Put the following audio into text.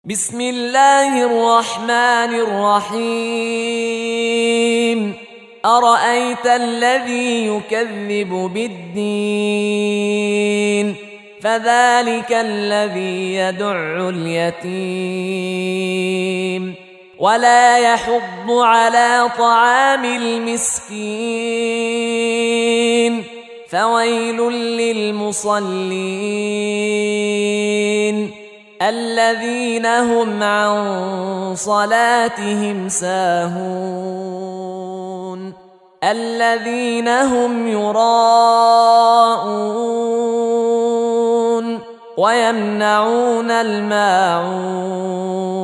بسم الله الرحمن الرحيم. أرأيت الذي يكذب بالدين فذلك الذي يدع اليتيم ولا يحض على طعام المسكين فويل للمصلين الذين هم عن صلاتهم ساهون الذين هم يراءون ويمنعون الماعون